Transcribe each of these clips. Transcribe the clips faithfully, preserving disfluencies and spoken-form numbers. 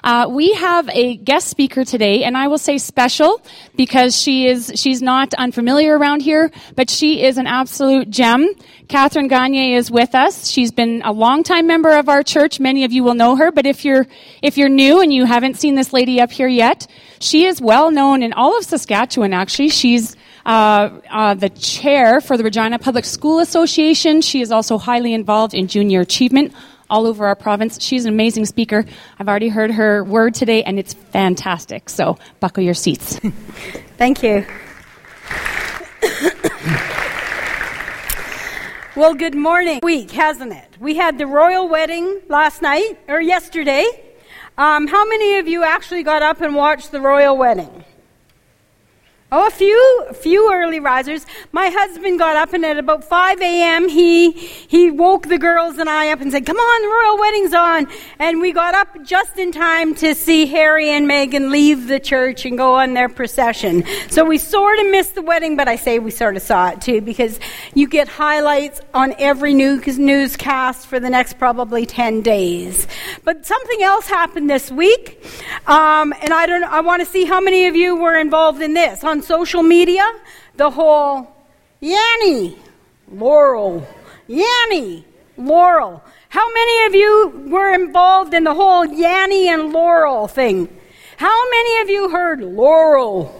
Uh, we have a guest speaker today, and I will say special because she is she's not unfamiliar around here, but she is an absolute gem. Catherine Gagne is with us. She's been a longtime member of our church. Many of you will know her, but if you're if you're new and you haven't seen this lady up here yet, she is well known in all of Saskatchewan, actually. She's uh, uh, the chair for the Regina Public School Association. She is also highly involved in junior achievement all over our province. She's an amazing speaker. I've already heard her word today, and it's fantastic. So buckle your seats. Thank you. Well, good morning. Week, hasn't it? We had the royal wedding last night, or yesterday. Um, how many of you actually got up and watched the royal wedding? Oh, a few, a few early risers. My husband got up, and at about five a.m., he he woke the girls and I up and said, "Come on, the royal wedding's on." And we got up just in time to see Harry and Meghan leave the church and go on their procession. So we sort of missed the wedding, but I say we sort of saw it too, because you get highlights on every news newscast for the next probably ten days. But something else happened this week, um, and I don't. I want to see how many of you were involved in this. On social media, the whole Yanni, Laurel, Yanni, Laurel. How many of you were involved in the whole Yanni and Laurel thing? How many of you heard Laurel,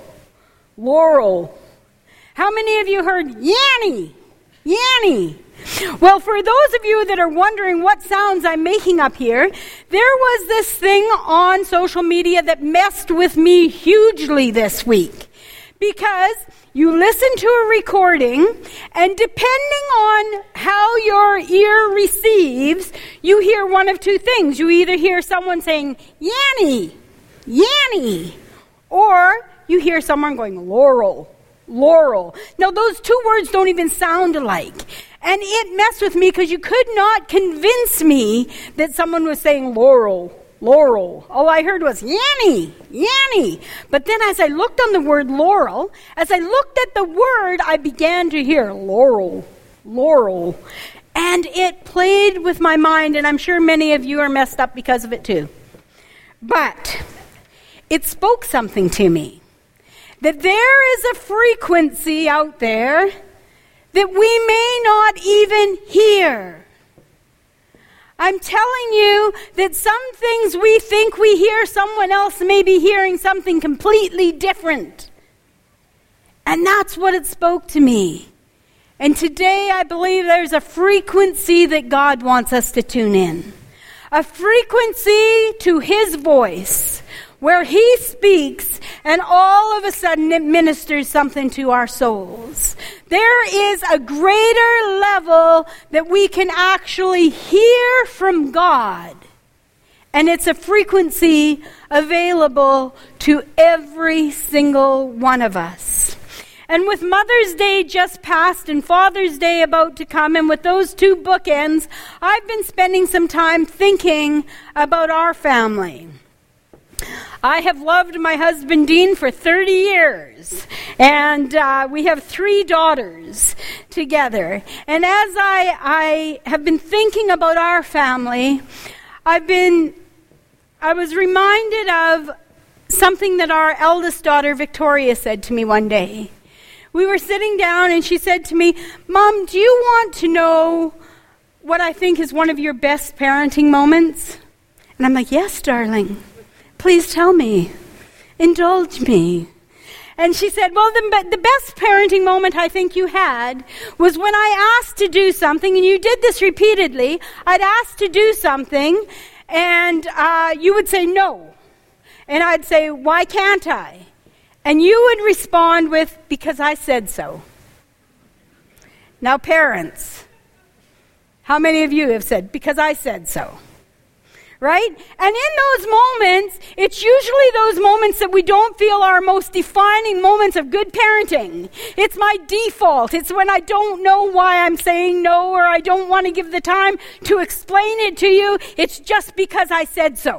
Laurel? How many of you heard Yanni, Yanni? Well, for those of you that are wondering what sounds I'm making up here, there was this thing on social media that messed with me hugely this week. Because you listen to a recording, and depending on how your ear receives, you hear one of two things. You either hear someone saying, Yanni, Yanni, or you hear someone going, Laurel, Laurel. Now, those two words don't even sound alike. And it messed with me because you could not convince me that someone was saying Laurel, Laurel. All I heard was Yanni, Yanni. But then as I looked on the word Laurel, as I looked at the word, I began to hear Laurel, Laurel. And it played with my mind, and I'm sure many of you are messed up because of it too. But it spoke something to me. That there is a frequency out there that we may not even hear. I'm telling you that some things we think we hear, someone else may be hearing something completely different. And that's what it spoke to me. And today I believe there's a frequency that God wants us to tune in. A frequency to His voice, where He speaks and all of a sudden it ministers something to our souls. There is a greater level that we can actually hear from God. And it's a frequency available to every single one of us. And with Mother's Day just passed and Father's Day about to come, and with those two bookends, I've been spending some time thinking about our family. I have loved my husband Dean for thirty years, and uh, we have three daughters together. And as I, I have been thinking about our family, I've been, I was reminded of something that our eldest daughter Victoria said to me one day. We were sitting down and she said to me, "Mom, do you want to know what I think is one of your best parenting moments?" And I'm like, "Yes, darling. Please tell me. Indulge me." And she said, "Well, the, the best parenting moment I think you had was when I asked to do something, and you did this repeatedly. I'd ask to do something, and uh, you would say no. And I'd say, 'Why can't I?' And you would respond with, 'Because I said so.'" Now, parents, how many of you have said, "Because I said so"? Right? And in those moments, it's usually those moments that we don't feel are most defining moments of good parenting. It's my default. It's when I don't know why I'm saying no, or I don't want to give the time to explain it to you. It's just because I said so.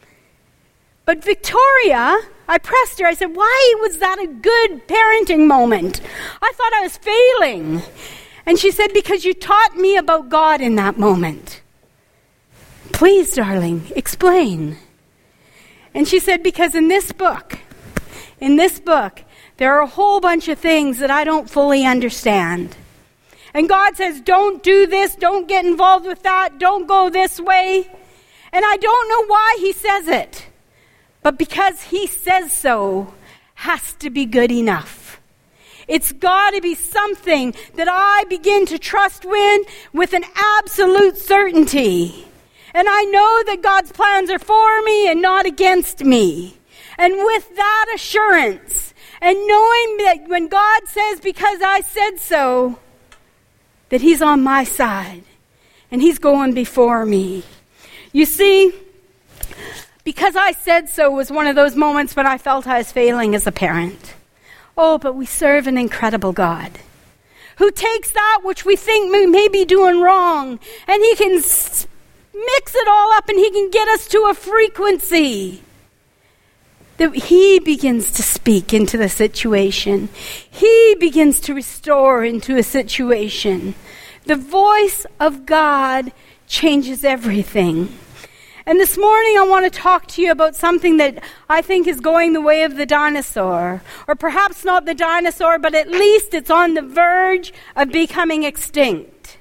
But Victoria, I pressed her. I said, "Why was that a good parenting moment? I thought I was failing." And she said, "Because you taught me about God in that moment." "Please, darling, explain." And she said, because in this book, in this book, there are a whole bunch of things that I don't fully understand. And God says, don't do this, don't get involved with that, don't go this way. And I don't know why he says it. But because he says so, has to be good enough. It's got to be something that I begin to trust in with an absolute certainty. And I know that God's plans are for me and not against me. And with that assurance, and knowing that when God says, because I said so, that he's on my side and he's going before me. You see, because I said so was one of those moments when I felt I was failing as a parent. Oh, but we serve an incredible God who takes that which we think we may be doing wrong, and he can s- mix it all up and he can get us to a frequency that he begins to speak into the situation. He begins to restore into a situation. The voice of God changes everything. And this morning I want to talk to you about something that I think is going the way of the dinosaur. Or perhaps not the dinosaur, but at least it's on the verge of becoming extinct.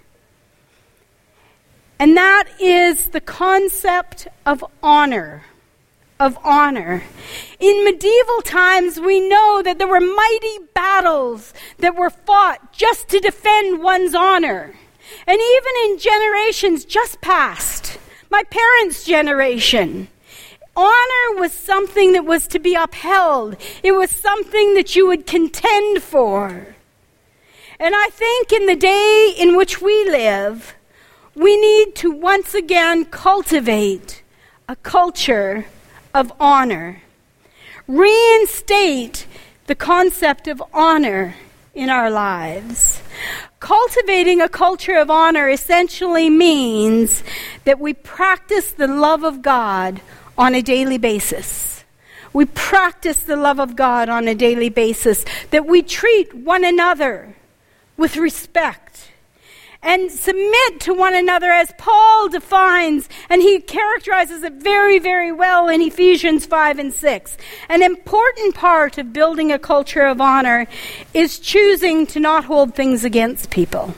And that is the concept of honor. Of honor. In medieval times, we know that there were mighty battles that were fought just to defend one's honor. And even in generations just past, my parents' generation, honor was something that was to be upheld. It was something that you would contend for. And I think in the day in which we live, we need to once again cultivate a culture of honor. Reinstate the concept of honor in our lives. Cultivating a culture of honor essentially means that we practice the love of God on a daily basis. We practice the love of God on a daily basis, that we treat one another with respect and submit to one another as Paul defines, and he characterizes it very, very well in Ephesians five and six. An important part of building a culture of honor is choosing to not hold things against people.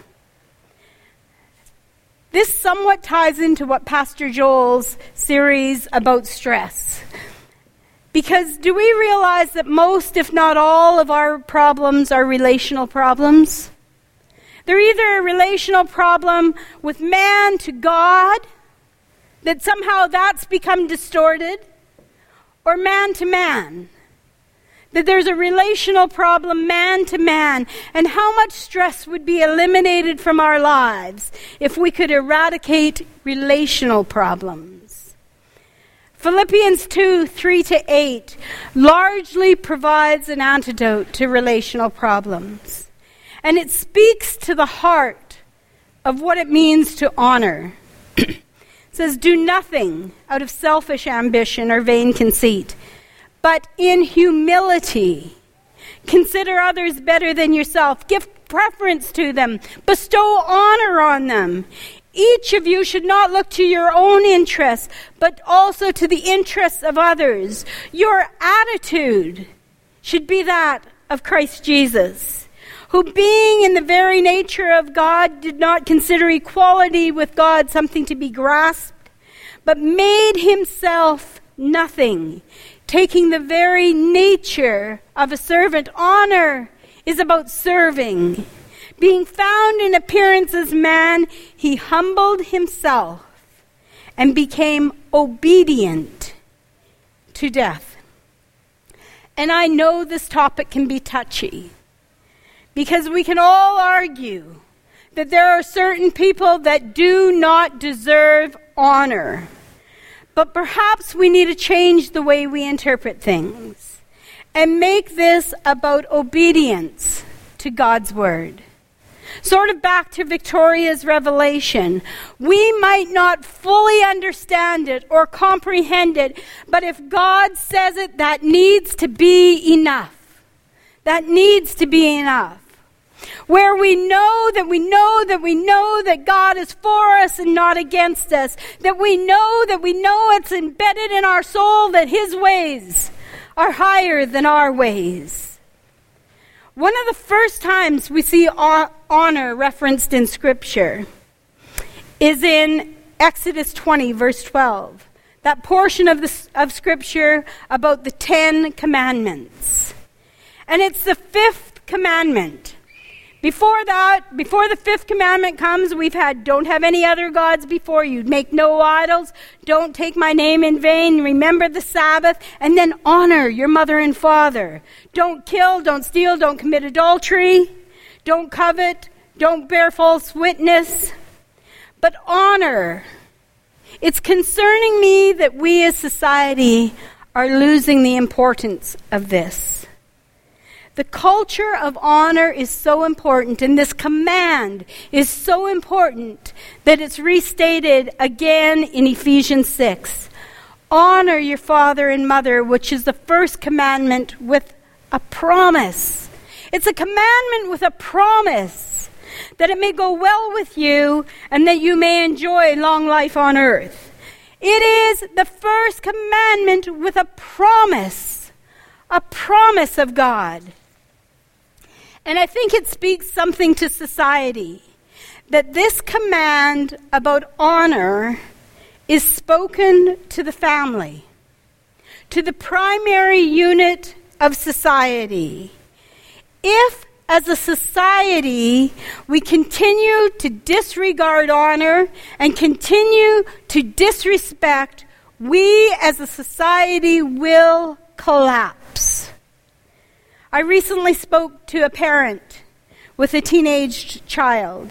This somewhat ties into what Pastor Joel's series about stress. Because do we realize that most, if not all, of our problems are relational problems? They're either a relational problem with man to God, that somehow that's become distorted, or man to man. That there's a relational problem man to man, and how much stress would be eliminated from our lives if we could eradicate relational problems. Philippians two, three to eight largely provides an antidote to relational problems. And it speaks to the heart of what it means to honor. It says, do nothing out of selfish ambition or vain conceit, but in humility consider others better than yourself. Give preference to them. Bestow honor on them. Each of you should not look to your own interests, but also to the interests of others. Your attitude should be that of Christ Jesus, who being in the very nature of God did not consider equality with God something to be grasped, but made himself nothing, taking the very nature of a servant. Honor is about serving. Being found in appearance as man, he humbled himself and became obedient to death. And I know this topic can be touchy, because we can all argue that there are certain people that do not deserve honor. But perhaps we need to change the way we interpret things and make this about obedience to God's word. Sort of back to Victoria's revelation. We might not fully understand it or comprehend it, but if God says it, that needs to be enough. That needs to be enough. where we know that we know that we know that God is for us and not against us, that we know that we know it's embedded in our soul that His ways are higher than our ways. One of the first times we see honor referenced in Scripture is in Exodus twenty, verse twelve. That portion of, the, of Scripture about the Ten Commandments. And it's the fifth commandment. Before that, before the fifth commandment comes, we've had, don't have any other gods before you. Make no idols. Don't take my name in vain. Remember the Sabbath. And then honor your mother and father. Don't kill, don't steal, don't commit adultery. Don't covet, don't bear false witness. But honor. It's concerning me that we as society are losing the importance of this. The culture of honor is so important, and this command is so important that it's restated again in Ephesians six. Honor your father and mother, which is the first commandment with a promise. It's a commandment with a promise that it may go well with you and that you may enjoy long life on earth. It is the first commandment with a promise, a promise of God. And I think it speaks something to society, that this command about honor is spoken to the family, to the primary unit of society. If, as a society, we continue to disregard honor and continue to disrespect, we as a society will collapse. I recently spoke to a parent with a teenage child.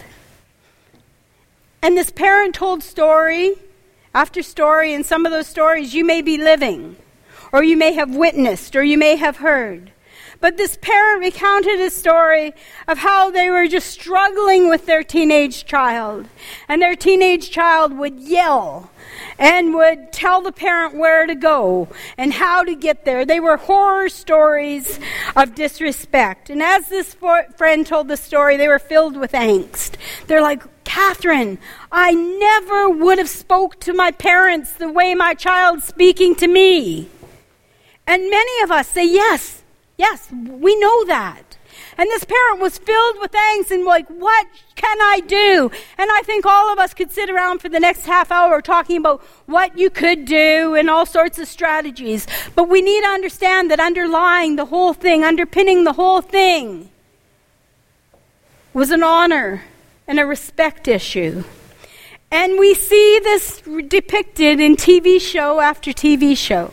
And this parent told story after story, and some of those stories you may be living, or you may have witnessed, or you may have heard. But this parent recounted a story of how they were just struggling with their teenage child. And their teenage child would yell and would tell the parent where to go and how to get there. They were horror stories of disrespect. And as this friend told the story, they were filled with angst. They're like, Catherine, I never would have spoke to my parents the way my child's speaking to me. And many of us say, yes, Yes, we know that. And this parent was filled with angst and like, what can I do? And I think all of us could sit around for the next half hour talking about what you could do and all sorts of strategies. But we need to understand that underlying the whole thing, underpinning the whole thing, was an honor and a respect issue. And we see this depicted in T V show after T V show,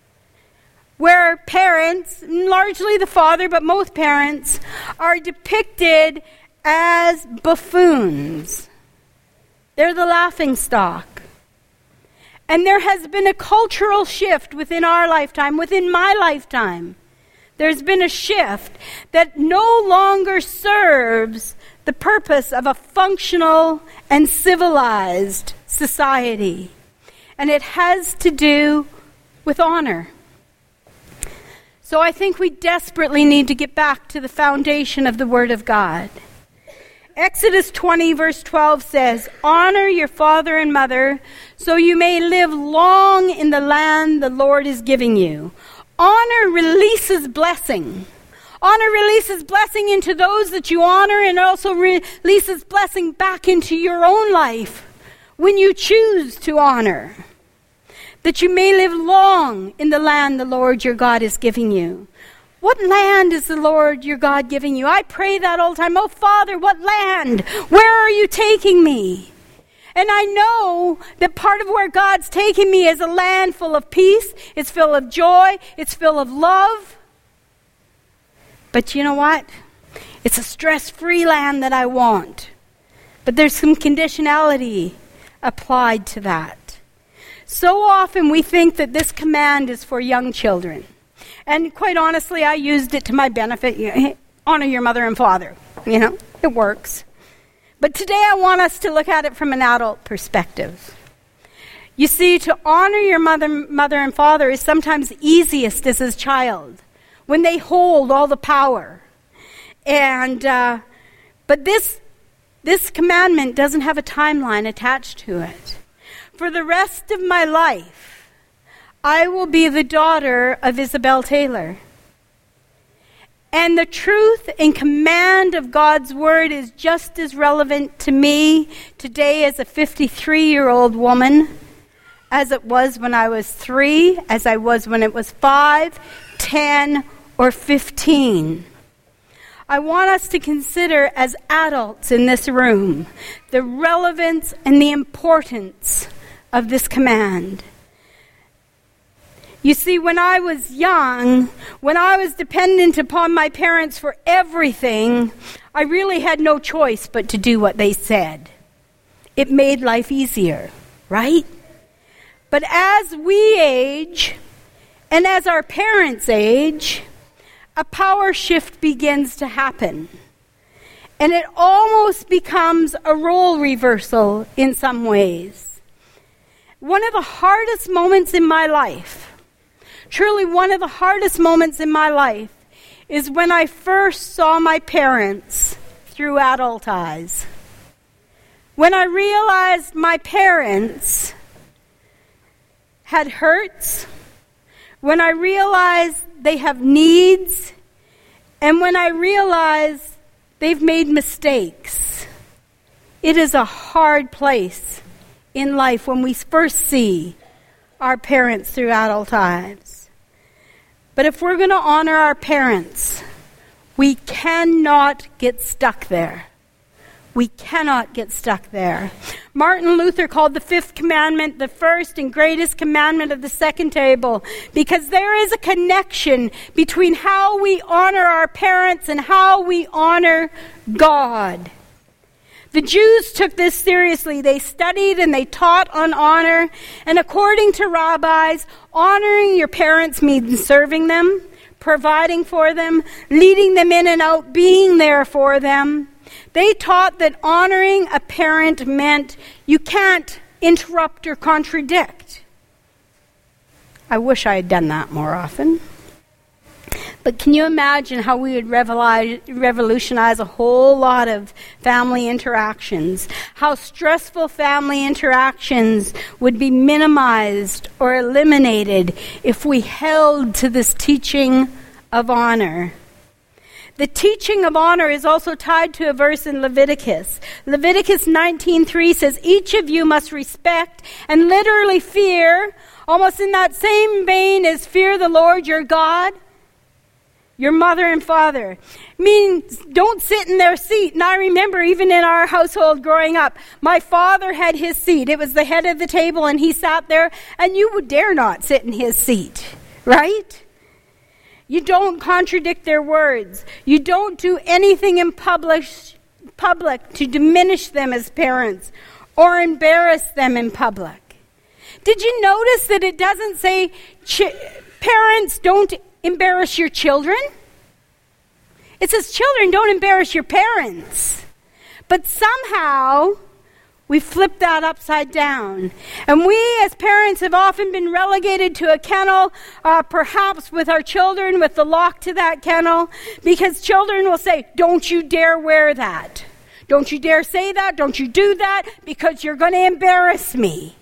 where parents, largely the father, but most parents, are depicted as buffoons. They're the laughingstock. And there has been a cultural shift within our lifetime, within my lifetime. There's been a shift that no longer serves the purpose of a functional and civilized society. And it has to do with honor. So I think we desperately need to get back to the foundation of the Word of God. Exodus twenty verse twelve says, honor your father and mother so you may live long in the land the Lord is giving you. Honor releases blessing. Honor releases blessing into those that you honor, and also releases blessing back into your own life when you choose to honor. That you may live long in the land the Lord your God is giving you. What land is the Lord your God giving you? I pray that all the time. Oh, Father, what land? Where are you taking me? And I know that part of where God's taking me is a land full of peace. It's full of joy. It's full of love. But you know what? It's a stress-free land that I want. But there's some conditionality applied to that. So often we think that this command is for young children. And quite honestly, I used it to my benefit. Honor your mother and father. You know, it works. But today I want us to look at it from an adult perspective. You see, to honor your mother, mother and father is sometimes easiest as a child, when they hold all the power. And uh, But this, this commandment doesn't have a timeline attached to it. For the rest of my life, I will be the daughter of Isabel Taylor. And the truth and command of God's word is just as relevant to me today as a fifty-three-year-old woman as it was when I was three, as I was when it was five, ten, or fifteen. I want us to consider as adults in this room the relevance and the importance of this command. You see, when I was young, when I was dependent upon my parents for everything, I really had no choice but to do what they said. It made life easier, right? But as we age, and as our parents age, a power shift begins to happen. And it almost becomes a role reversal in some ways. One of the hardest moments in my life, truly one of the hardest moments in my life, is when I first saw my parents through adult eyes. When I realized my parents had hurts, when I realized they have needs, and when I realize they've made mistakes. It is a hard place in life when we first see our parents through adult eyes. But if we're going to honor our parents, we cannot get stuck there. We cannot get stuck there. Martin Luther called the fifth commandment the first and greatest commandment of the second table, because there is a connection between how we honor our parents and how we honor God. The Jews took this seriously. They studied and they taught on honor. And according to rabbis, honoring your parents means serving them, providing for them, leading them in and out, being there for them. They taught that honoring a parent meant you can't interrupt or contradict. I wish I had done that more often. But can you imagine how we would revolutionize a whole lot of family interactions? How stressful family interactions would be minimized or eliminated if we held to this teaching of honor. The teaching of honor is also tied to a verse in Leviticus. Leviticus nineteen three says, each of you must respect and literally fear, almost in that same vein as fear the Lord your God, your mother and father. Means don't sit in their seat. And I remember even in our household growing up, my father had his seat. It was the head of the table and he sat there, and you would dare not sit in his seat, right? You don't contradict their words. You don't do anything in public, public to diminish them as parents or embarrass them in public. Did you notice that it doesn't say ch- parents don't embarrass your children? It says children don't embarrass your parents. But somehow we flip that upside down. And we as parents have often been relegated to a kennel, uh, perhaps with our children, with the lock to that kennel, because children will say, don't you dare wear that. Don't you dare say that. Don't you do that, because you're going to embarrass me.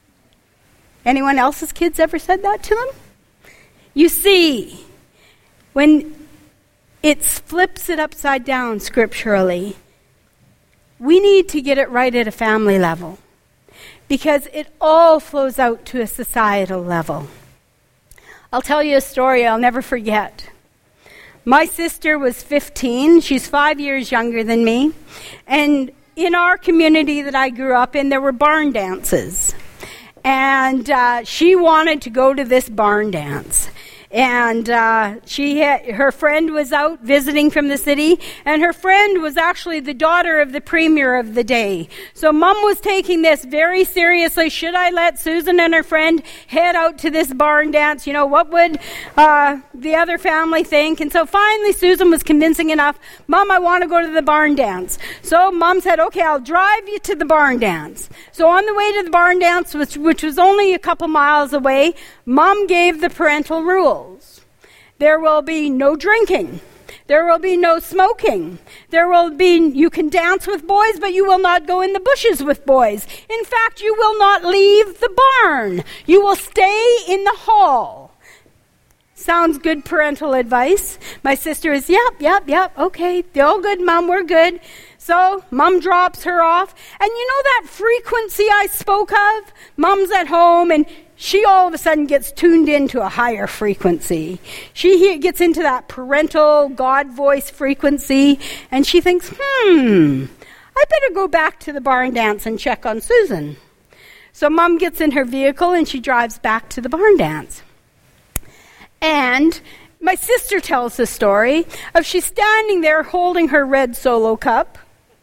Anyone else's kids ever said that to them? You see, when it flips it upside down scripturally, we need to get it right at a family level, because it all flows out to a societal level. I'll tell you a story I'll never forget. My sister was fifteen. She's five years younger than me. And in our community that I grew up in, there were barn dances. And uh, she wanted to go to this barn dance. And uh, she had, her friend was out visiting from the city, and her friend was actually the daughter of the premier of the day. So Mom was taking this very seriously. Should I let Susan and her friend head out to this barn dance? You know, what would uh, the other family think? And so finally Susan was convincing enough. Mom, I want to go to the barn dance. So Mom said, okay, I'll drive you to the barn dance. So on the way to the barn dance, which, which was only a couple miles away, Mom gave the parental rules. There will be no drinking. There will be no smoking. There will be, you can dance with boys, but you will not go in the bushes with boys. In fact, you will not leave the barn. You will stay in the hall. Sounds good parental advice. My sister is, yep, yep, yep, okay, all good, Mom, we're good. So Mom drops her off. And you know that frequency I spoke of? Mom's at home and she all of a sudden gets tuned into a higher frequency. She he- gets into that parental God voice frequency, and she thinks, hmm, I better go back to the barn dance and check on Susan. So Mom gets in her vehicle and she drives back to the barn dance. And my sister tells the story of she's standing there holding her red Solo cup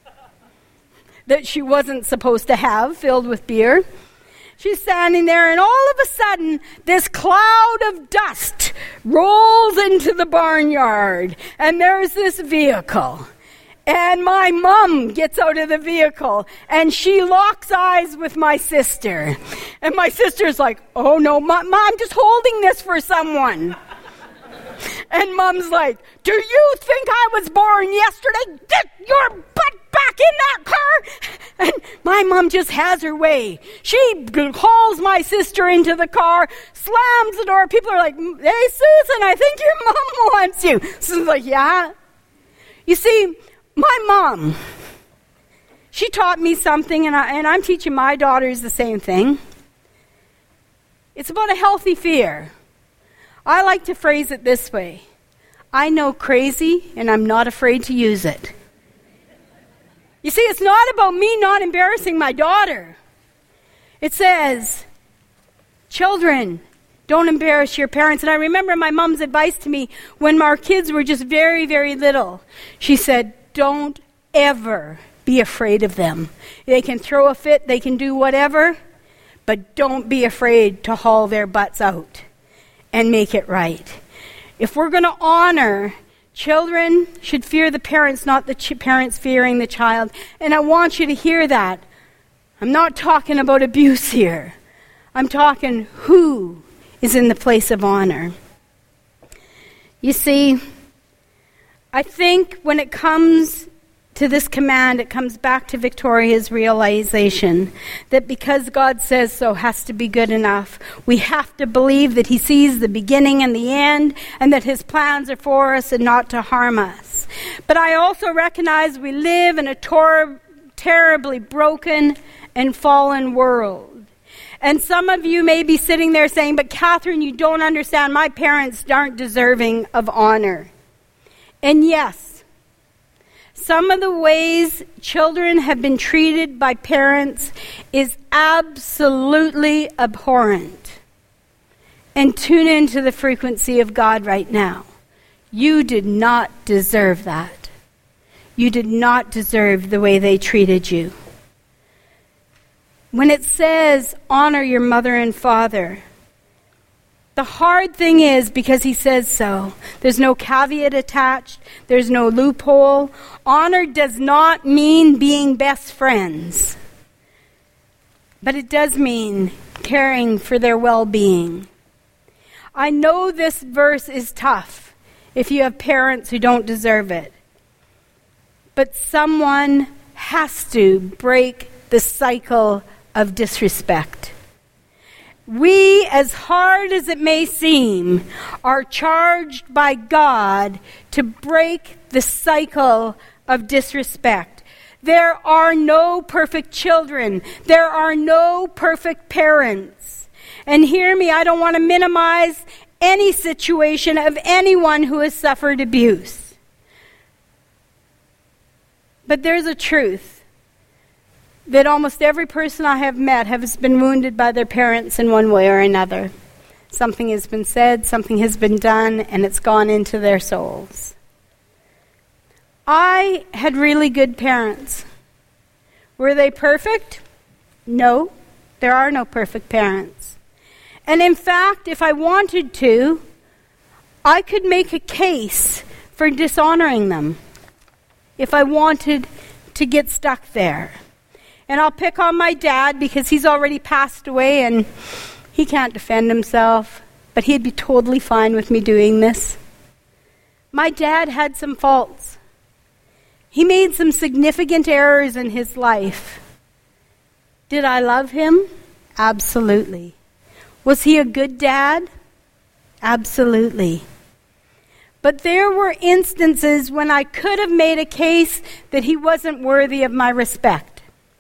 that she wasn't supposed to have, filled with beer. She's standing there, and all of a sudden, this cloud of dust rolls into the barnyard, and there's this vehicle. And my mom gets out of the vehicle, and she locks eyes with my sister. And my sister's like, oh no, Mom, I'm just holding this for someone. And Mom's like, do you think I was born yesterday? Get your butt back in that car. And my mom just has her way. She hauls my sister into the car, slams the door. People are like, hey, Susan, I think your mom wants you. Susan's like, yeah. You see, my mom, she taught me something, and, I, and I'm teaching my daughters the same thing. It's about a healthy fear. I like to phrase it this way. I know crazy, and I'm not afraid to use it. You see, it's not about me not embarrassing my daughter. It says, children, don't embarrass your parents. And I remember my mom's advice to me when our kids were just very, very little. She said, don't ever be afraid of them. They can throw a fit, they can do whatever, but don't be afraid to haul their butts out and make it right. If we're going to honor, children should fear the parents, not the ch- parents fearing the child. And I want you to hear that. I'm not talking about abuse here. I'm talking who is in the place of honor. You see, I think when it comes to this command, it comes back to Victoria's realization that because God says so has to be good enough. We have to believe that he sees the beginning and the end, and that his plans are for us and not to harm us. But I also recognize we live in a tor- terribly broken and fallen world. And some of you may be sitting there saying, but Catherine, you don't understand. My parents aren't deserving of honor. And yes, some of the ways children have been treated by parents is absolutely abhorrent. And tune into the frequency of God right now. You did not deserve that. You did not deserve the way they treated you. When it says, honor your mother and father, the hard thing is, because he says so, there's no caveat attached, there's no loophole. Honor does not mean being best friends, but it does mean caring for their well-being. I know this verse is tough if you have parents who don't deserve it, but someone has to break the cycle of disrespect. We, as hard as it may seem, are charged by God to break the cycle of disrespect. There are no perfect children. There are no perfect parents. And hear me, I don't want to minimize any situation of anyone who has suffered abuse. But there's a truth that almost every person I have met has been wounded by their parents in one way or another. Something has been said, something has been done, and it's gone into their souls. I had really good parents. Were they perfect? No, there are no perfect parents. And in fact, if I wanted to, I could make a case for dishonoring them if I wanted to get stuck there. And I'll pick on my dad because he's already passed away and he can't defend himself, but he'd be totally fine with me doing this. My dad had some faults. He made some significant errors in his life. Did I love him? Absolutely. Was he a good dad? Absolutely. But there were instances when I could have made a case that he wasn't worthy of my respect.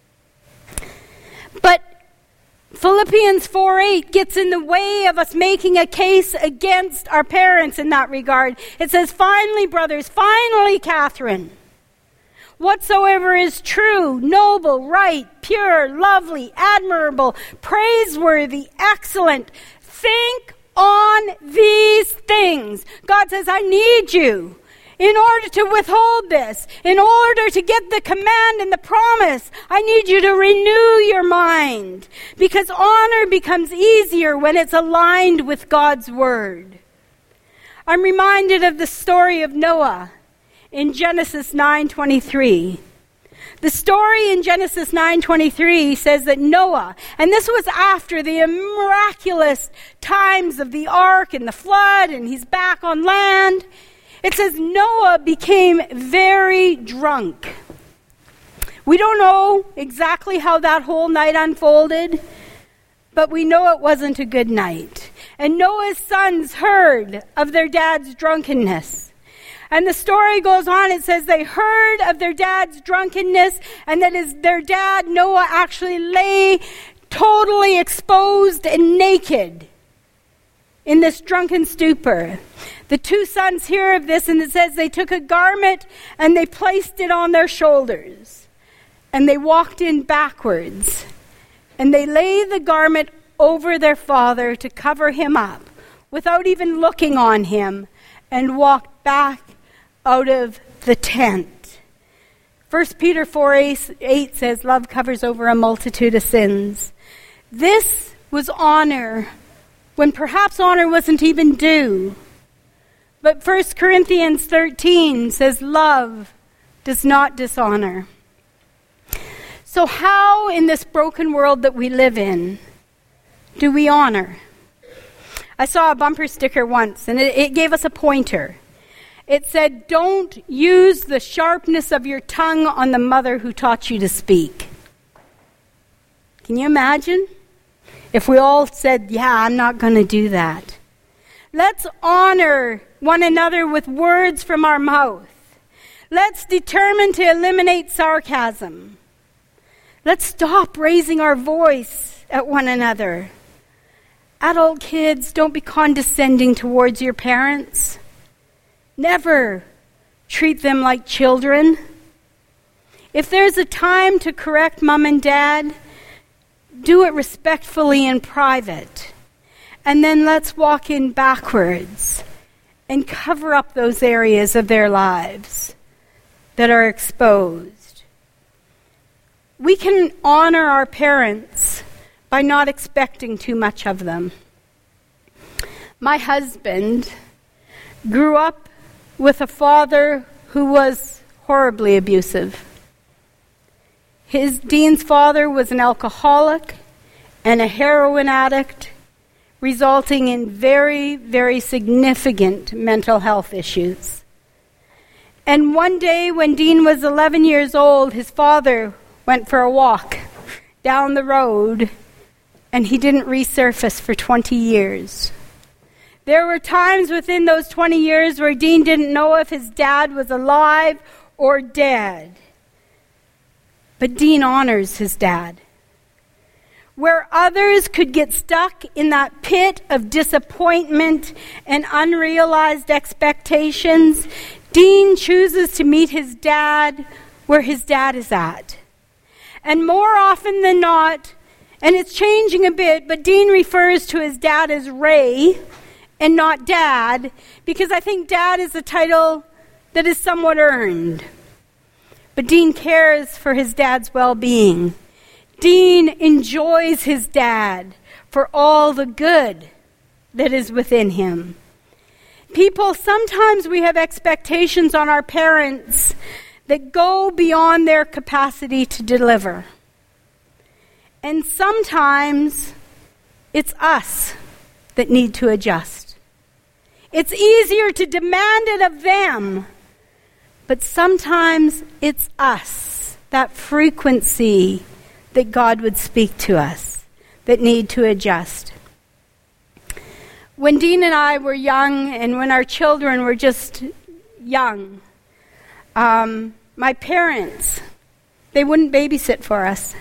But Philippians four eight gets in the way of us making a case against our parents in that regard. It says, finally, brothers, finally, Catherine, whatsoever is true, noble, right, pure, lovely, admirable, praiseworthy, excellent, think on these things. God says, I need you. In order to withhold this, in order to get the command and the promise, I need you to renew your mind. Because honor becomes easier when it's aligned with God's word. I'm reminded of the story of Noah in Genesis nine twenty-three. The story in Genesis nine twenty-three says that Noah, and this was after the miraculous times of the ark and the flood, and he's back on land. It says Noah became very drunk. We don't know exactly how that whole night unfolded, but we know it wasn't a good night. And Noah's sons heard of their dad's drunkenness. And the story goes on, it says they heard of their dad's drunkenness, and that his, their dad, Noah, actually lay totally exposed and naked in this drunken stupor. The two sons hear of this, and it says they took a garment and they placed it on their shoulders. And they walked in backwards. And they laid the garment over their father to cover him up without even looking on him, and walked back out of the tent. First Peter four eight says, love covers over a multitude of sins. This was honor when perhaps honor wasn't even due. But First Corinthians thirteen says love does not dishonor. So how in this broken world that we live in do we honor? I saw a bumper sticker once, and it, it gave us a pointer. It said, don't use the sharpness of your tongue on the mother who taught you to speak. Can you imagine? If we all said, yeah, I'm not going to do that. Let's honor one another with words from our mouth. Let's determine to eliminate sarcasm. Let's stop raising our voice at one another. Adult kids, don't be condescending towards your parents. Never treat them like children. If there's a time to correct mom and dad, do it respectfully in private. And then let's walk in backwards and cover up those areas of their lives that are exposed. We can honor our parents by not expecting too much of them. My husband grew up with a father who was horribly abusive. His Dean's father was an alcoholic and a heroin addict, resulting in very, very significant mental health issues. And one day when Dean was eleven years old, his father went for a walk down the road, and he didn't resurface for twenty years. There were times within those twenty years where Dean didn't know if his dad was alive or dead. But Dean honors his dad. Where others could get stuck in that pit of disappointment and unrealized expectations, Dean chooses to meet his dad where his dad is at. And more often than not, and it's changing a bit, but Dean refers to his dad as Ray and not Dad, because I think Dad is a title that is somewhat earned. But Dean cares for his dad's well-being. Dean enjoys his dad for all the good that is within him. People, sometimes we have expectations on our parents that go beyond their capacity to deliver. And sometimes it's us that need to adjust. It's easier to demand it of them. But sometimes it's us, that frequency that God would speak to us, that need to adjust. When Dean and I were young, and when our children were just young, um, my parents, they wouldn't babysit for us.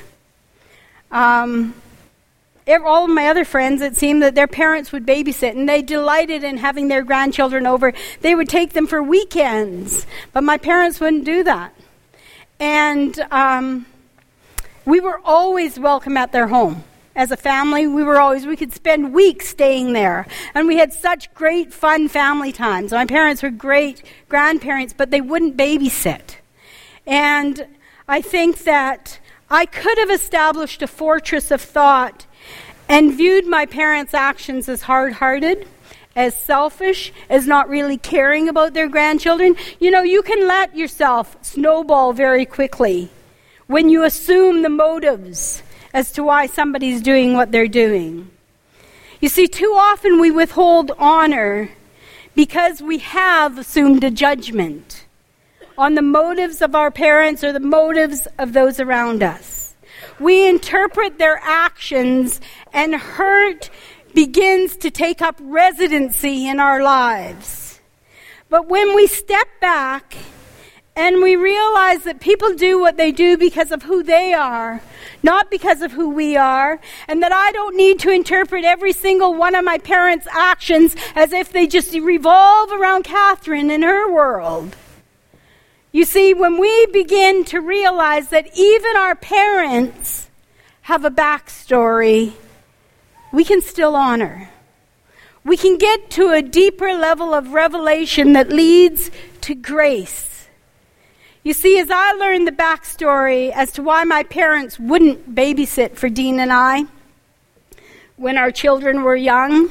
Um, all of my other friends, it seemed that their parents would babysit, and they delighted in having their grandchildren over. They would take them for weekends, but my parents wouldn't do that. And um, we were always welcome at their home. As a family, we were always, we could spend weeks staying there. And we had such great, fun family times. My parents were great grandparents, but they wouldn't babysit. And I think that I could have established a fortress of thought and viewed my parents' actions as hard-hearted, as selfish, as not really caring about their grandchildren. You know, you can let yourself snowball very quickly when you assume the motives as to why somebody's doing what they're doing. You see, too often we withhold honor because we have assumed a judgment on the motives of our parents or the motives of those around us. We interpret their actions, and hurt begins to take up residency in our lives. But when we step back and we realize that people do what they do because of who they are, not because of who we are, and that I don't need to interpret every single one of my parents' actions as if they just revolve around Catherine and her world. You see, when we begin to realize that even our parents have a backstory, we can still honor. We can get to a deeper level of revelation that leads to grace. You see, as I learned the backstory as to why my parents wouldn't babysit for Dean and I when our children were young,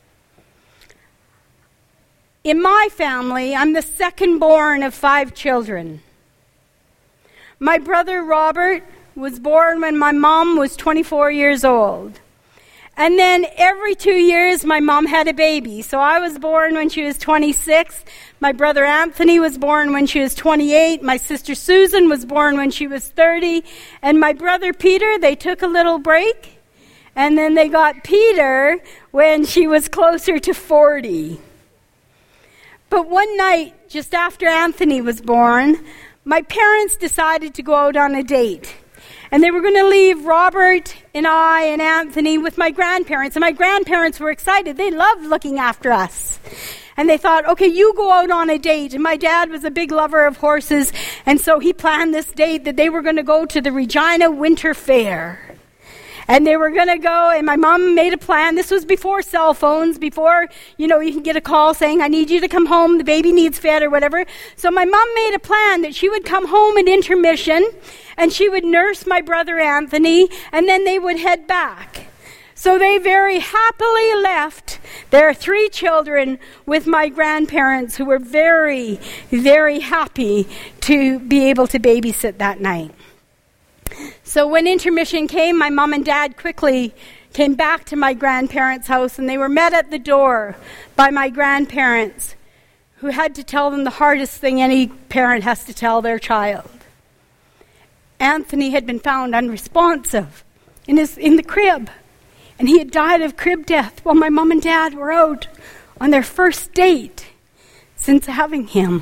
in my family, I'm the second born of five children. My brother Robert was born when my mom was twenty-four years old. And then every two years, my mom had a baby. So I was born when she was twenty-six. My brother Anthony was born when she was twenty-eight. My sister Susan was born when she was thirty. And my brother Peter, they took a little break. And then they got Peter when she was closer to forty. But one night, just after Anthony was born, my parents decided to go out on a date. And they were going to leave Robert and I and Anthony with my grandparents. And my grandparents were excited. They loved looking after us. And they thought, okay, you go out on a date. And my dad was a big lover of horses. And so he planned this date that they were going to go to the Regina Winter Fair. And they were going to go, and my mom made a plan. This was before cell phones, before, you know, you can get a call saying, I need you to come home, the baby needs fed or whatever. So my mom made a plan that she would come home at intermission, and she would nurse my brother Anthony, and then they would head back. So they very happily left their three children with my grandparents, who were very, very happy to be able to babysit that night. So when intermission came, my mom and dad quickly came back to my grandparents' house, and they were met at the door by my grandparents, who had to tell them the hardest thing any parent has to tell their child. Anthony had been found unresponsive in his in the crib, and he had died of crib death while my mom and dad were out on their first date since having him.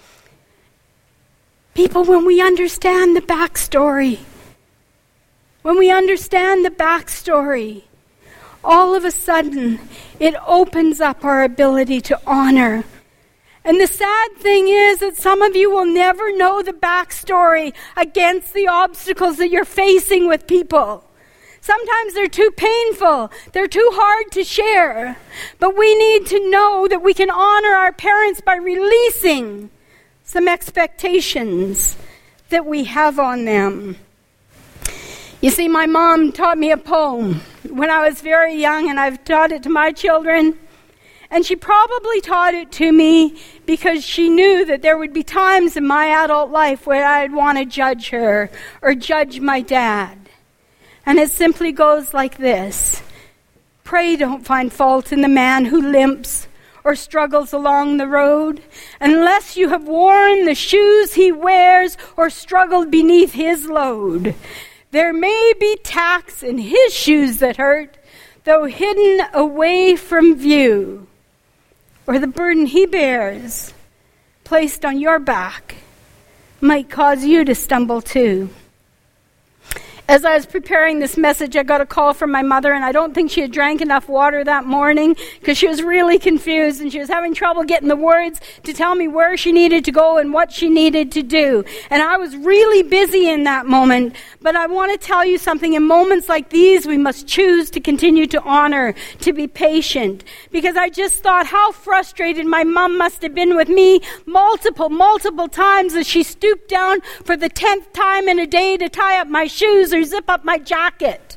People, when we understand the backstory, when we understand the backstory, all of a sudden, it opens up our ability to honor. And the sad thing is that some of you will never know the backstory against the obstacles that you're facing with people. Sometimes they're too painful. They're too hard to share. But we need to know that we can honor our parents by releasing some expectations that we have on them. You see, my mom taught me a poem when I was very young, and I've taught it to my children. And she probably taught it to me because she knew that there would be times in my adult life where I'd want to judge her or judge my dad. And it simply goes like this. Pray don't find fault in the man who limps, or struggles along the road, unless you have worn the shoes he wears or struggled beneath his load. There may be tacks in his shoes that hurt, though hidden away from view, or the burden he bears, placed on your back, might cause you to stumble too. As I was preparing this message, I got a call from my mother, and I don't think she had drank enough water that morning because she was really confused and she was having trouble getting the words to tell me where she needed to go and what she needed to do. And I was really busy in that moment. But I want to tell you something. In moments like these, we must choose to continue to honor, to be patient. Because I just thought how frustrated my mom must have been with me multiple, multiple times as she stooped down for the tenth time in a day to tie up my shoes or zip up my jacket.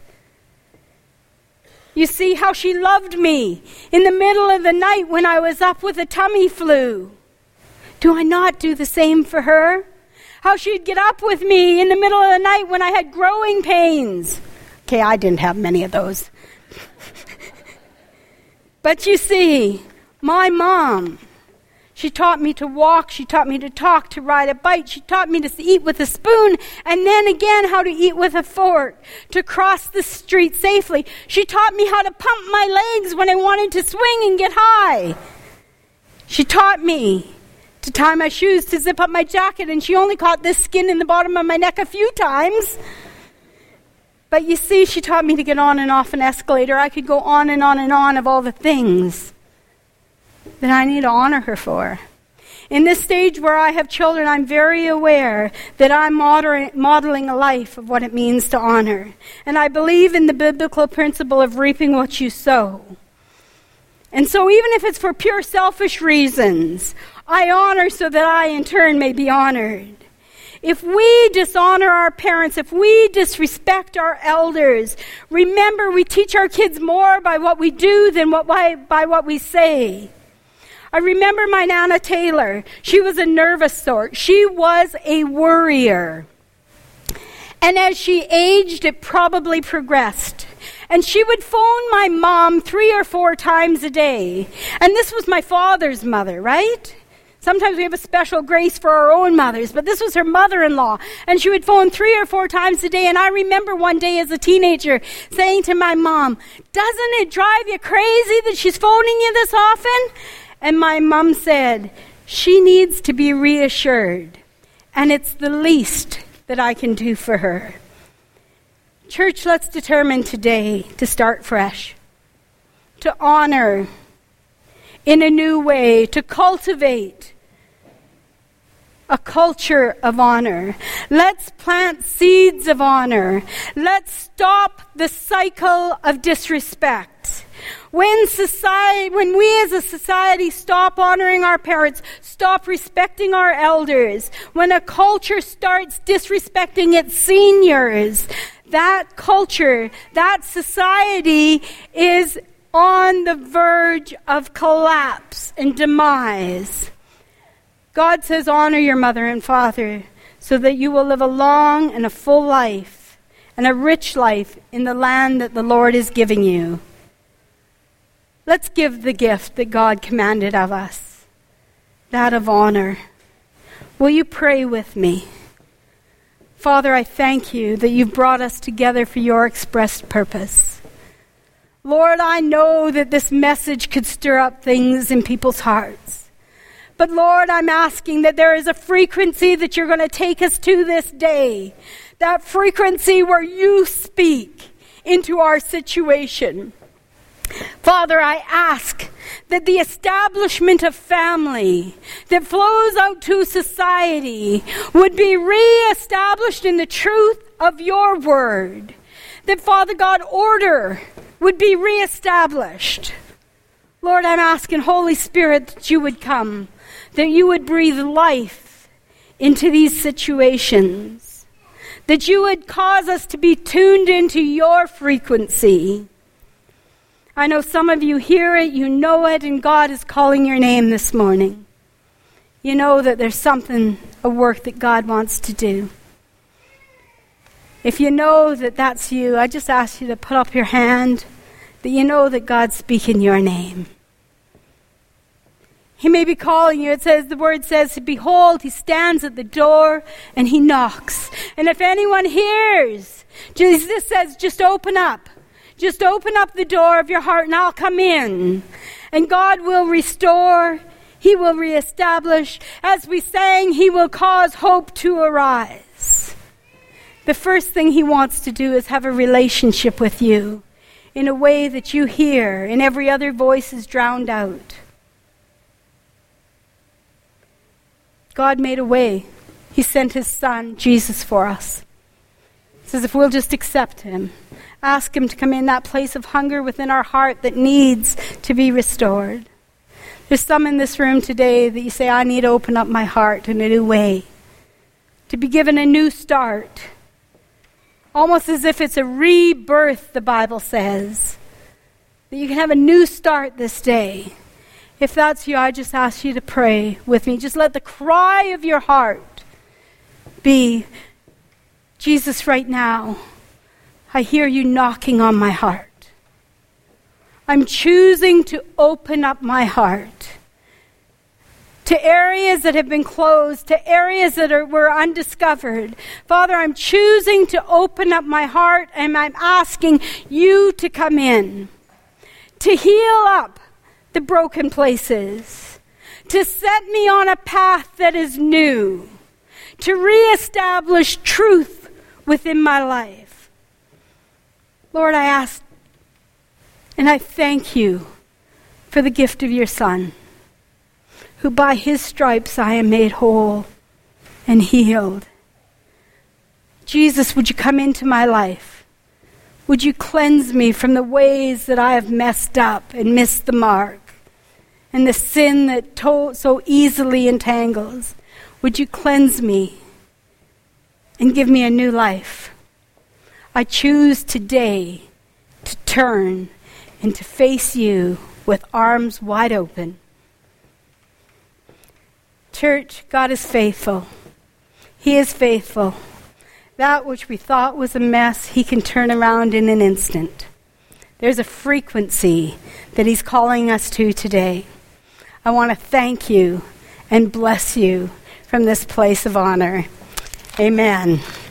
You see how she loved me in the middle of the night when I was up with a tummy flu. Do I not do the same for her? How she'd get up with me in the middle of the night when I had growing pains. Okay, I didn't have many of those. But you see, my mom, she taught me to walk, she taught me to talk, to ride a bike, she taught me to eat with a spoon, and then again how to eat with a fork, to cross the street safely. She taught me how to pump my legs when I wanted to swing and get high. She taught me to tie my shoes, to zip up my jacket, and she only caught this skin in the bottom of my neck a few times. But you see, she taught me to get on and off an escalator. I could go on and on and on of all the things that I need to honor her for. In this stage where I have children, I'm very aware that I'm moder- modeling a life of what it means to honor. And I believe in the biblical principle of reaping what you sow. And so even if it's for pure selfish reasons, I honor so that I in turn may be honored. If we dishonor our parents, if we disrespect our elders, remember we teach our kids more by what we do than what by, by what we say. I remember my Nana Taylor. She was a nervous sort. She was a worrier. And as she aged, it probably progressed. And she would phone my mom three or four times a day. And this was my father's mother, right? Sometimes we have a special grace for our own mothers, but this was her mother-in-law. And she would phone three or four times a day. And I remember one day as a teenager saying to my mom, "Doesn't it drive you crazy that she's phoning you this often?" And my mom said, "She needs to be reassured, and it's the least that I can do for her." Church, let's determine today to start fresh, to honor in a new way, to cultivate a culture of honor. Let's plant seeds of honor. Let's stop the cycle of disrespect. When society, when we as a society stop honoring our parents, stop respecting our elders, when a culture starts disrespecting its seniors, that culture, that society is on the verge of collapse and demise. God says, honor your mother and father so that you will live a long and a full life and a rich life in the land that the Lord is giving you. Let's give the gift that God commanded of us, that of honor. Will you pray with me? Father, I thank you that you've brought us together for your expressed purpose. Lord, I know that this message could stir up things in people's hearts. But Lord, I'm asking that there is a frequency that you're going to take us to this day. That frequency where you speak into our situation. Father, I ask that the establishment of family that flows out to society would be reestablished in the truth of your word. That, Father God, order would be reestablished. Lord, I'm asking, Holy Spirit, that you would come, that you would breathe life into these situations, that you would cause us to be tuned into your frequency. I know some of you hear it, you know it, and God is calling your name this morning. You know that there's something, a work that God wants to do. If you know that that's you, I just ask you to put up your hand, that you know that God's speaking your name. He may be calling you. It says, the word says, behold, he stands at the door and he knocks. And if anyone hears, Jesus says, just open up. Just open up the door of your heart and I'll come in. And God will restore. He will reestablish. As we sang, he will cause hope to arise. The first thing he wants to do is have a relationship with you in a way that you hear and every other voice is drowned out. God made a way. He sent his son, Jesus, for us. He says if we'll just accept him, ask him to come in that place of hunger within our heart that needs to be restored. There's some in this room today that you say, I need to open up my heart in a new way. To be given a new start. Almost as if it's a rebirth, the Bible says. That you can have a new start this day. If that's you, I just ask you to pray with me. Just let the cry of your heart be, Jesus, right now, I hear you knocking on my heart. I'm choosing to open up my heart to areas that have been closed, to areas that are, were undiscovered. Father, I'm choosing to open up my heart and I'm asking you to come in, to heal up the broken places, to set me on a path that is new, to reestablish truth within my life. Lord, I ask and I thank you for the gift of your Son, who by his stripes I am made whole and healed. Jesus, would you come into my life? Would you cleanse me from the ways that I have messed up and missed the mark and the sin that to- so easily entangles? Would you cleanse me and give me a new life? I choose today to turn and to face you with arms wide open. Church, God is faithful. He is faithful. That which we thought was a mess, he can turn around in an instant. There's a frequency that he's calling us to today. I want to thank you and bless you from this place of honor. Amen.